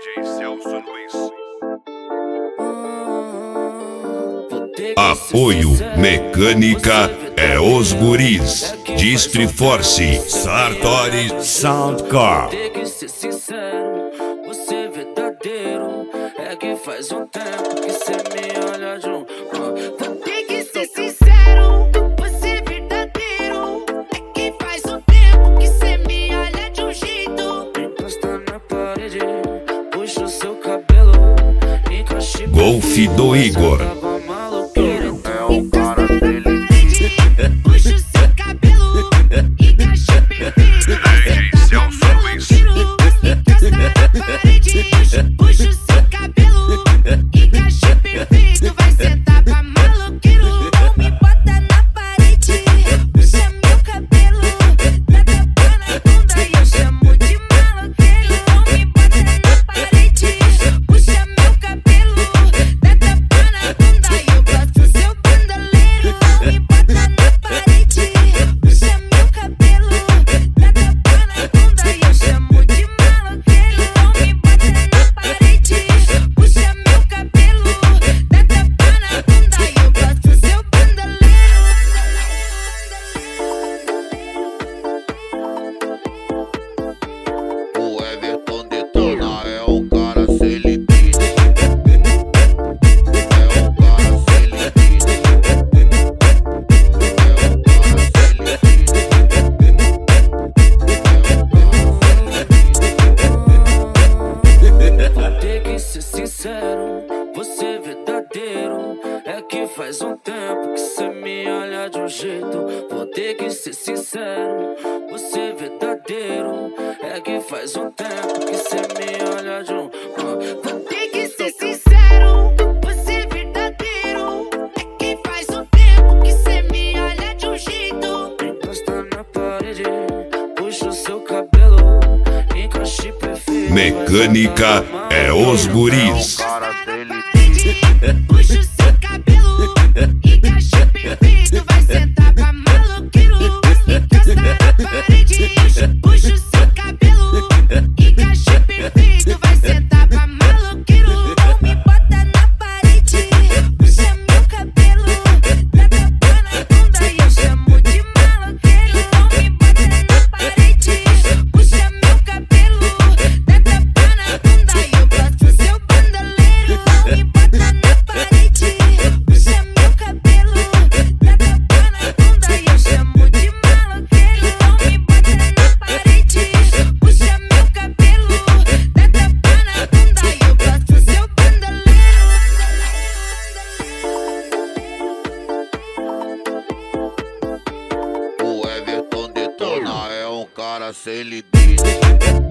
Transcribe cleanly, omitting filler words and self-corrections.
DJ Celso Luiz. Apoio Mecânica é os guris. Distriforce, Sartori, Soundcore. Tem que ser sincero, você é verdadeiro. É que faz um tempo que cê me olha de um. Vou ter que ser sincero, você é verdadeiro. É que faz um tempo que cê me olha de um jeito. Encosta na parede, puxa o seu cabelo, encaixe Golfe do Igor. tava maloqueiro. Encosta na parede, puxa o seu cabelo, encaixa perfeito. DJ Celso Luiz. Encosta na parede, puxa o seu cabelo, encaixa perfeito. Vai sentar pra maloqueiro. Não me bota na parede, puxa meu cabelo, dá tapa na bunda e eu chamo de maloqueiro. Não me bota na parede, puxa meu cabelo, dá tapa na bunda e eu gosto seu bandoleiro. Não me bota na parede, puxa meu cabelo, dá tapa na bunda e eu chamo de maloqueiro. Não me bota na parede, puxa meu cabelo, dá tapa na bunda e eu gosto seu bandoleiro. O Everton detona, é um cara sem limite. É um cara sem limite. Vou ter que ser sincero, você é verdadeiro. É que faz um tempo que cê me olha de um jeito. Vou ter que ser sincero, você é verdadeiro. É que faz um tempo que cê me olha de um. Vou ter que ser sincero, você é verdadeiro. É que faz um tempo que cê me olha de um jeito. Encosta na parede, puxa o seu cabelo, encaixe perfeito. Mecânica é os guris. Cara sem limite. Puxa o seu cabelo, encaixe perfeito. Vai sentar pra maloqueiro. Encosta na parede, puxa o seu cabelo, encaixe perfeito. Vai sentar pra maloqueiro. Não me bota na parede, puxa meu cabelo, dá tapa na bunda e eu chamo de maloqueiro. Não me bota na parede, puxa meu cabelo, dá tapa na bunda e eu gosto seu bandoleiro. Não me bota na parede, puxa meu cabelo, dá tapa na bunda e eu chamo de maloqueiro. Não me bota na parede, puxa meu cabelo, dá tapa na bunda e eu gosto seu bandoleiro. O Everton detona, é um cara sem limite.